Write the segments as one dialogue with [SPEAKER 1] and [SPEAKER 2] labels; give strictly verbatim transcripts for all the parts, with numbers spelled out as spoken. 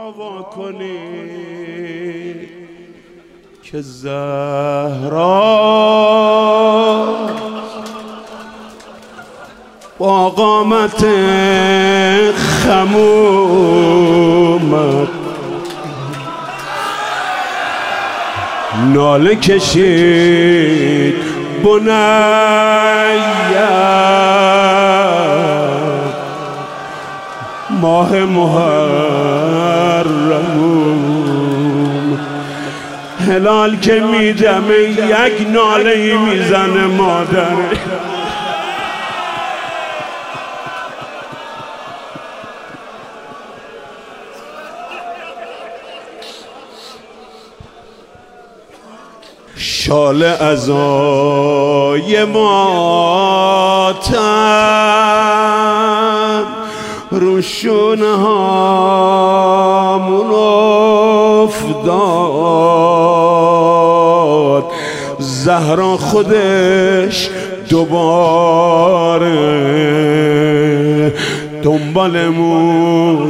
[SPEAKER 1] را واکنید که زهرا با قامت خمومت ناله کشید بنیه ماه محرم هلال که میدمه یک ناله میزنه مادر شال عزای ماتم رو شونه هامون افتاد زهرا خودش دوباره دنبالمون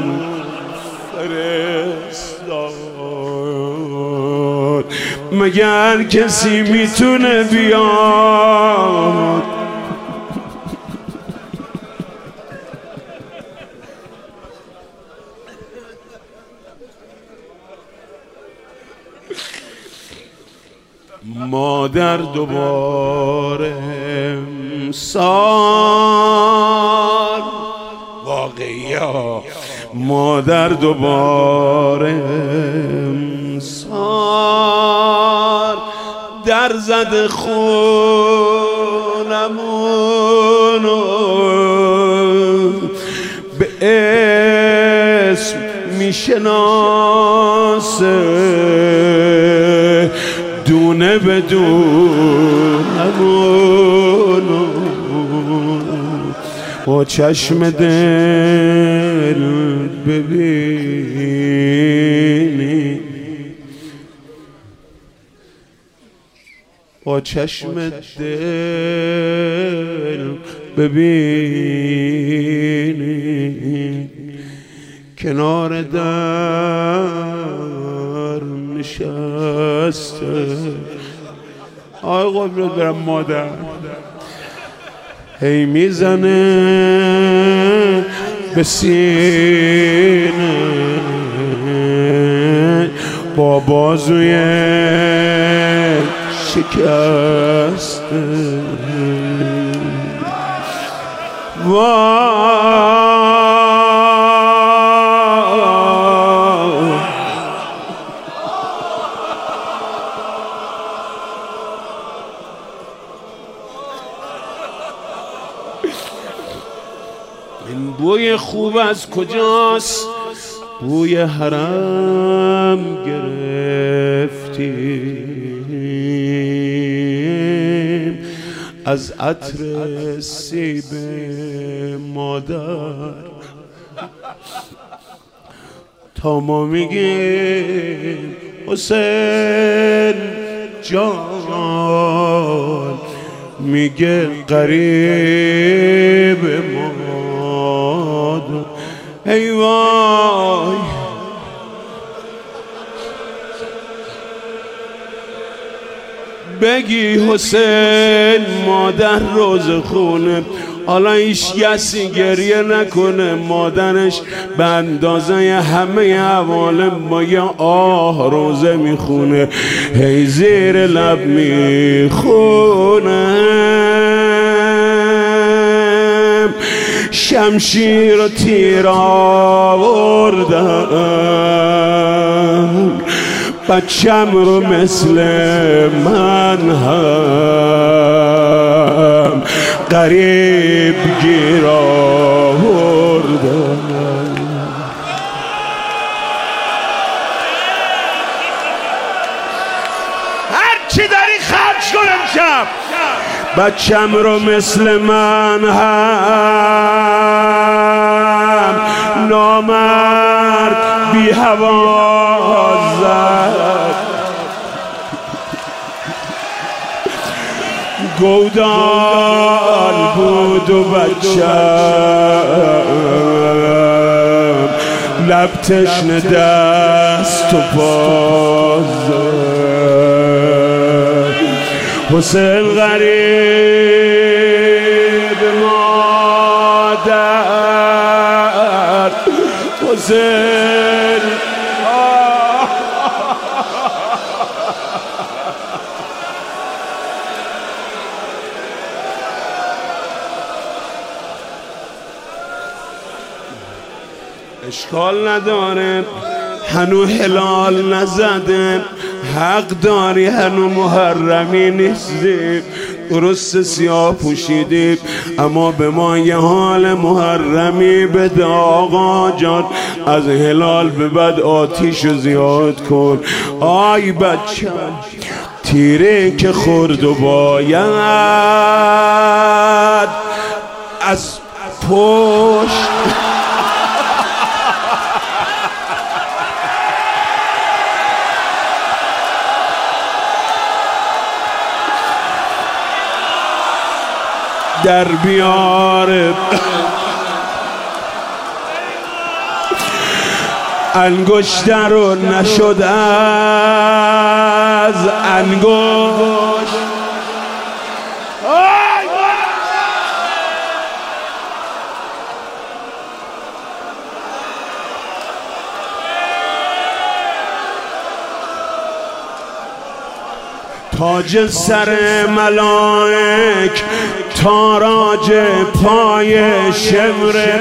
[SPEAKER 1] فرستاد مگر کسی میتونه بیاد مادر دوباره امسال واقعی ها مادر دوباره امسال در زد خونمونو به اسم میشناسه دونه بدونمونو با چشم دل ببینی با چشم دل ببینی کنار در نشسته آی قبلت برم مادر هی میزنه به سینه با بازوی شکسته این بوی خوب از کجاست بوی حرم گرفتیم از عطر سیب مادر تا ما میگیم حسین جان میگه قریب مادر ای وای بگی حسین مادر روز خونه حالا هیچ کسی گریه نکنه مادرش به اندازه همه عوالم با یه آه روزه میخونه هی زیر لب میخونه شمشیر و تیر آوردم بچم رو مثل من هم قریب گیر آوردم هر چی داری خرج کنم شب بچم رو مثل من هم نامرد بی هوا زد گودال بود و بچم لب تشنه دست و باز حسین غریب مادر حسین اشکال نداره هنو هلال نزده حق داری هنو محرمی نیستی درست سیاه پوشیدی اما به ما یه حال محرمی بده آقا جان از هلال به بعد آتیشو زیاد کن آی بچه تیره که خورد و باید از پشت در بیاره انگشت رو نشد از انگشت تاج سر ملائک تاراج پای شمره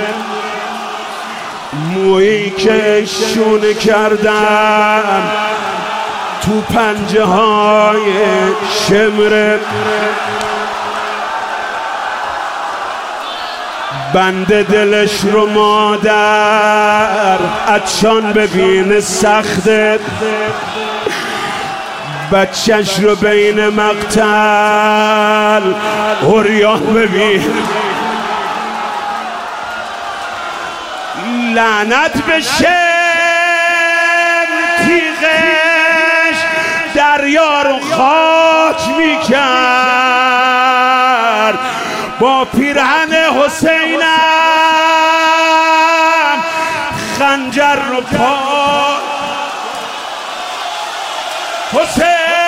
[SPEAKER 1] مویی که شونه کردم تو پنجه های شمره بنده دلش رو مادر عطشان ببین سخته بچهش رو بین مقتل عریان ببین لعنت بشه تیغش دریا رو خاک میکرد با پیرهن حسینم خنجر رو پا حسین